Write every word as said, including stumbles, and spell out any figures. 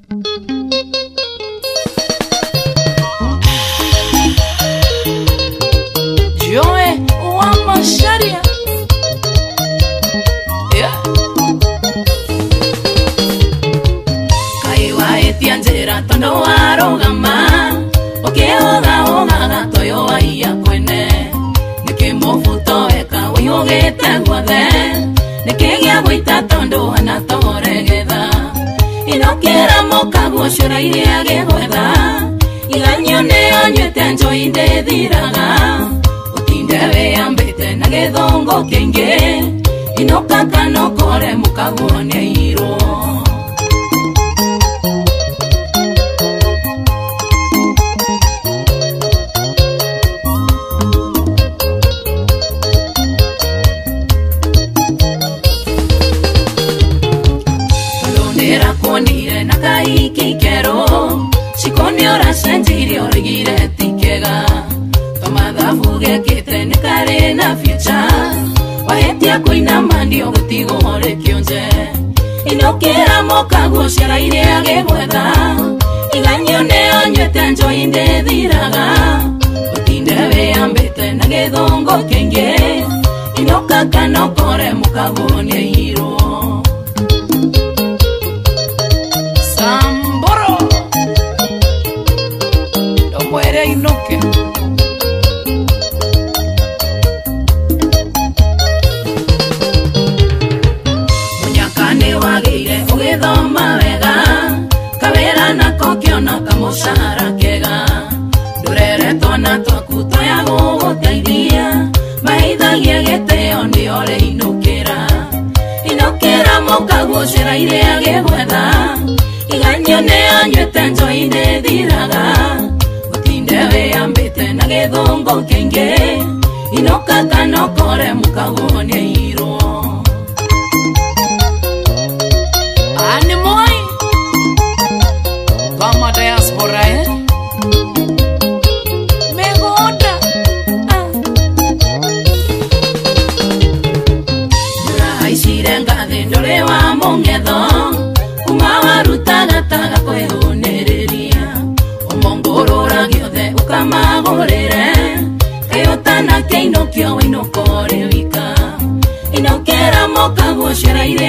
Joe wa Masharia. Yeah. Kaiwa etianjera tondo warogama. Okeoga oga toyo wa iya kwene. Nike mofuto eka uyogete guothe. Nike gia guita tondo ana toregetha. Inokera moka guocura iria gegwetha. Iganyone onywete njoinde thiraga. Dewe ambete na gethongo kenge inoka kano kore mukaguone iro Londera konire na kai kikero Sikoni ora sentiri origire tikega Tomadhafuge kitene kare na future Wahetia kuina mandi ogutigo hore kionje Inokera moka guocera ire agegwetha Iganyone onywete njoinde thiraga Utinde we ambete na gethongo kenge Inoka kano kore mukaguone hiro Samboro Domwere inoke Ugithoma wega Kawera nako kiona kamushara kega Dureretwo na twaku toya guguteithia Maithagia gitio ndio reinukira Inukira moka guocera ire agegwetha Iganyone onywete njoinde thiraga Utinde we ambite na githungu kenge Inuka kano kore mukaguone hiro Anemoi Kama diaspora eh Megoda ah. Mura isirenga dendole wa mongetho Umawa rutaga taga kwehunereria Umongorora giothe ukamagorere Kayotana keino kio inokore wika Inokera moka guocera ire